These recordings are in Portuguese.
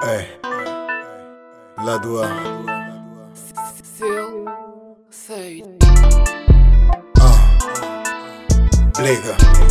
Ei, lado A. Seu sei. Liga.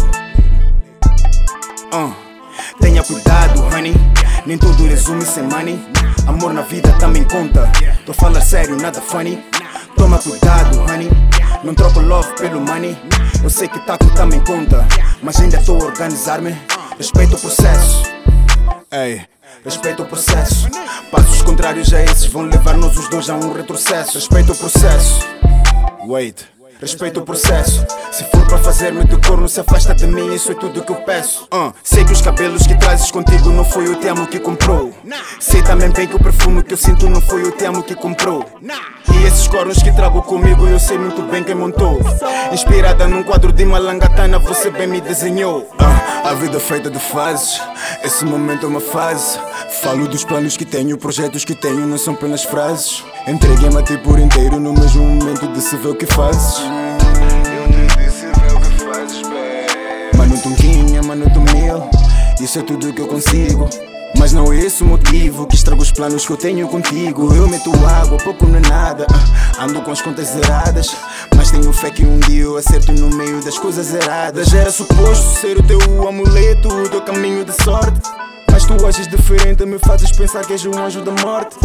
Tenha cuidado, honey. Nem tudo resume sem money. Amor na vida também conta. Tô a falar sério, nada funny. Toma cuidado, honey. Não troco love pelo money. Eu sei que taco também conta, mas ainda estou a organizar-me. Respeito o processo. Ei, respeito o processo. Passos contrários a esses vão levar-nos os dois a um retrocesso. Respeito o processo. Wait. Respeito o processo. Se for para fazer-me de corno, se afasta de mim, isso é tudo que eu peço. Sei que os cabelos que trazes contigo não foi o te amo que comprou. Sei também bem que o perfume que eu sinto não foi o te amo que comprou. E esses cornos que trago comigo eu sei muito bem quem montou. Inspirada num quadro de Malangatana, você bem me desenhou. A vida é feita de fases, esse momento é uma fase. Falo dos planos que tenho, projetos que tenho, não são apenas frases. Entreguei-me a ti por inteiro no mesmo momento de se ver o que fazes. Eu te disse ver o que fazes, bem. Mano Tunquinha, mano tu mil, isso é tudo que eu consigo. Mas não é esse o motivo que estraga os planos que eu tenho contigo. Eu meto água, pouco não é nada. Ando com as contas zeradas, mas tenho fé que um dia eu acerto no meio das coisas erradas. Era suposto ser o teu amuleto, o teu caminho de sorte, mas tu ages diferente, me fazes pensar que és um anjo da morte.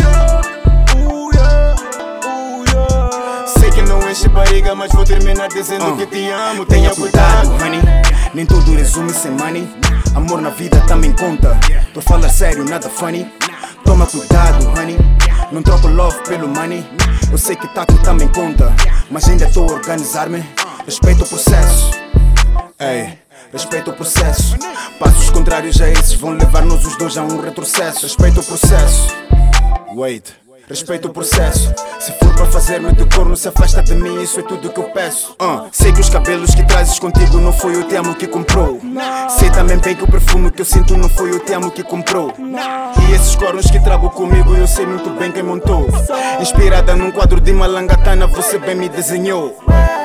Sei que não enche barriga, mas vou terminar dizendo que te amo. Tenha cuidado, honey. Nem tudo resume sem money. Amor na vida também conta. Tô a falar sério, nada funny. Toma cuidado, honey. Não troco love pelo money. Eu sei que taco também conta, mas ainda estou a organizar-me. Respeito o processo. Ei, respeito o processo. Passos contrários a esses vão levar-nos os dois a um retrocesso. Respeito o processo. Wait. Respeito o processo. Se for para fazer-me de corno, se afasta de mim, isso é tudo que eu peço. Sei que os cabelos que trazes contigo não foi o te amo que comprou. Sei também bem que o perfume que eu sinto não foi o te amo que comprou. E esses cornos que trago comigo eu sei muito bem quem montou. Inspirada num quadro de Malangatana, você bem me desenhou.